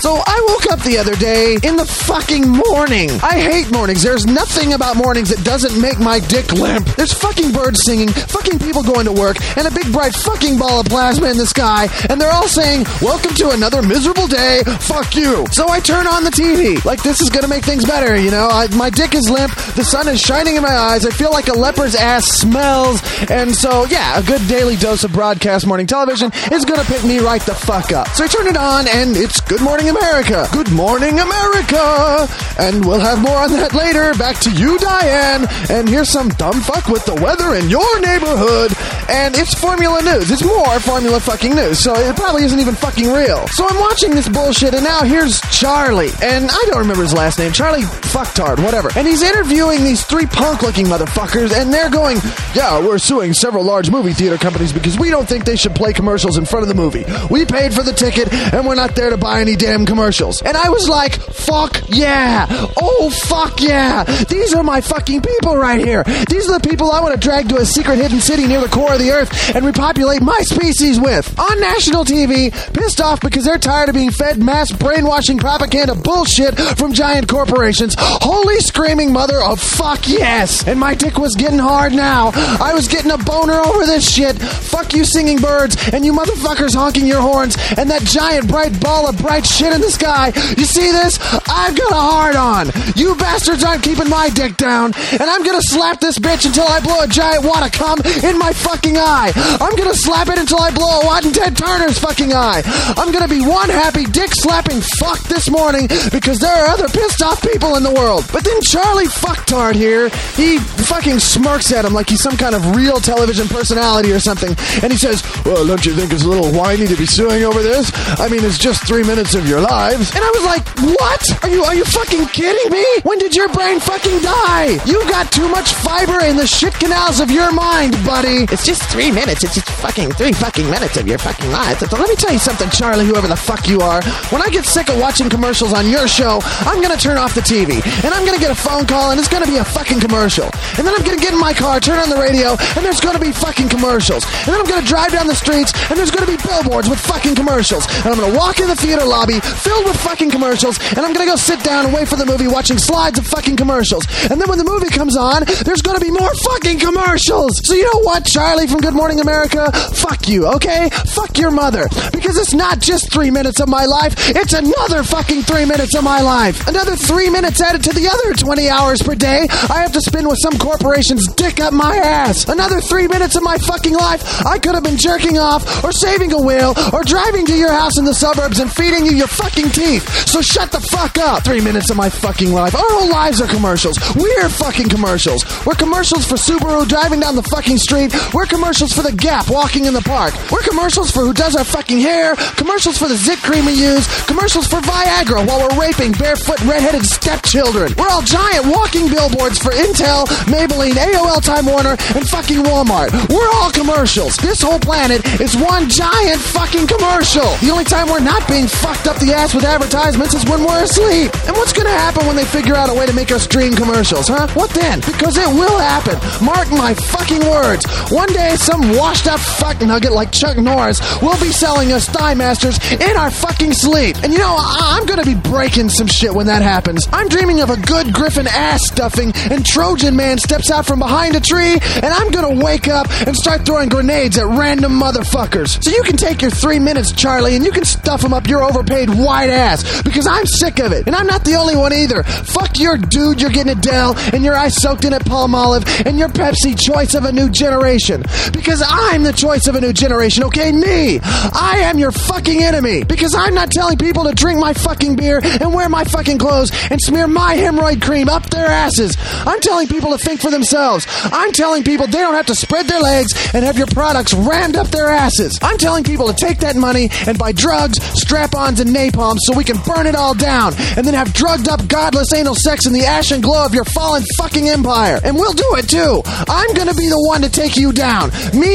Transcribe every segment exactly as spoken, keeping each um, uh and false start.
So I woke up the other day in the fucking morning. I hate mornings. There's nothing about mornings that doesn't make my dick limp. There's fucking birds singing, fucking people going to work, and a big bright fucking ball of plasma in the sky, and they're all saying, welcome to another miserable day, fuck you. So I turn on the T V. Like, this is gonna make things better, you know? I, my dick is limp, the sun is shining in my eyes, I feel like a leopard's ass smells, and so, yeah, a good daily dose of broadcast morning television is gonna pick me right the fuck up. So I turn it on, and it's Good Morning America. Good Morning America! And we'll have more on that later. Back to you, Diane. And here's some dumb fuck with the weather in your neighborhood. And it's Formula News. It's more Formula fucking news, so it probably isn't even fucking real. So I'm watching this bullshit, and now here's Charlie. And I don't remember his last name. Charlie Fucktard, whatever. And he's interviewing these three punk-looking motherfuckers, and they're going, yeah, we're suing several large movie theater companies because we don't think they should play commercials in front of the movie. We paid for the ticket, and we're not there to buy any damn commercials. And I was like, fuck yeah. Oh, fuck yeah. These are my fucking people right here. These are the people I want to drag to a secret hidden city near the core of the earth and repopulate my species with. On national T V, pissed off because they're tired of being fed mass brainwashing propaganda bullshit from giant corporations. Holy screaming mother of fuck yes. And my dick was getting hard now. I was getting a boner over this shit. Fuck you singing birds and you motherfuckers honking your horns and that giant bright ball of bright shit in the sky. You see this? I've got a hard on. You bastards aren't keeping my dick down, and I'm gonna slap this bitch until I blow a giant wad of cum in my fucking eye. I'm gonna slap it until I blow a wad in Ted Turner's fucking eye. I'm gonna be one happy dick slapping fuck this morning because there are other pissed off people in the world. But then Charlie Fucktard here, he fucking smirks at him like he's some kind of real television personality or something, and he says, well, don't you think it's a little whiny to be suing over this? I mean, it's just three minutes of your lives. And I was like, what? Are you are you fucking kidding me? When did your brain fucking die? You got too much fiber in the shit canals of your mind, buddy. It's just three minutes. It's just fucking three fucking minutes of your fucking life. So let me tell you something, Charlie, whoever the fuck you are. When I get sick of watching commercials on your show, I'm gonna turn off the T V, and I'm gonna get a phone call, and it's gonna be a fucking commercial. And then I'm gonna get in my car, turn on the radio, and there's gonna be fucking commercials. And then I'm gonna drive down the streets, and there's gonna be billboards with fucking commercials. And I'm gonna walk in the theater lobby filled with fucking commercials, and I'm gonna go sit down and wait for the movie watching slides of fucking commercials. And then when the movie comes on, there's gonna be more fucking commercials. So you know what, Charlie from Good Morning America? Fuck you, okay? Fuck your mother. Because it's not just three minutes of my life, it's another fucking three minutes of my life. Another three minutes added to the other twenty hours per day I have to spend with some corporation's dick up my ass. Another three minutes of my fucking life I could have been jerking off, or saving a whale, or driving to your house in the suburbs and feeding you your fucking teeth. So shut the fuck up. Three minutes of my fucking life. Our whole lives are commercials. We're fucking commercials. We're commercials for Subaru driving down the fucking street. We're commercials for the Gap walking in the park. We're commercials for who does our fucking hair. Commercials for the zit cream we use. Commercials for Viagra while we're raping barefoot redheaded stepchildren. We're all giant walking billboards for Intel, Maybelline, A O L Time Warner, and fucking Walmart. We're all commercials. This whole planet is one giant fucking commercial. The only time we're not being fucked up the ass with advertisements is when we're asleep. And what's gonna happen when they figure out a way to make us stream commercials, huh? What then? Because it will happen. Mark my fucking words. One day, some washed up fuck nugget like Chuck Norris will be selling us Thigh Masters in our fucking sleep. And you know, I- I'm gonna be breaking some shit when that happens. I'm dreaming of a good Griffin ass stuffing, and Trojan Man steps out from behind a tree, and I'm gonna wake up and start throwing grenades at random motherfuckers. So you can take your three minutes, Charlie, and you can stuff them up your overpaid white ass, because I'm sick of it. And I'm not the only one either. Fuck your dude, you're getting Adele, and your eyes soaked in at Palmolive, and your Pepsi choice of a new generation. Because I'm the choice of a new generation, okay? Me! I am your fucking enemy. Because I'm not telling people to drink my fucking beer and wear my fucking clothes and smear my hemorrhoid cream up their asses. I'm telling people to think for themselves. I'm telling people they don't have to spread their legs and have your products rammed up their asses. I'm telling people to take that money and buy drugs, strap-ons, and napalm so we can burn it all down and then have drugged up godless anal sex in the ash and glow of your fallen fucking empire. And we'll do it too. I'm gonna be the one to take you down. Me and other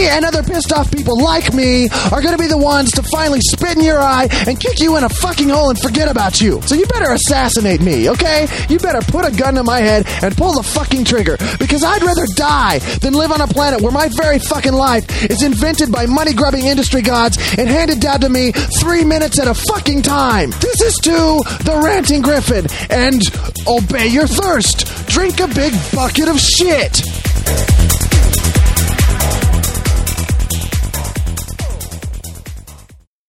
pissed off people like me are going to be the ones to finally spit in your eye and kick you in a fucking hole and forget about you. So you better assassinate me, okay? You better put a gun to my head and pull the fucking trigger, because I'd rather die than live on a planet where my very fucking life is invented by money-grubbing industry gods and handed down to me three minutes at a fucking time. This is to the Ranting Griffin, and obey your thirst. Drink a big bucket of shit.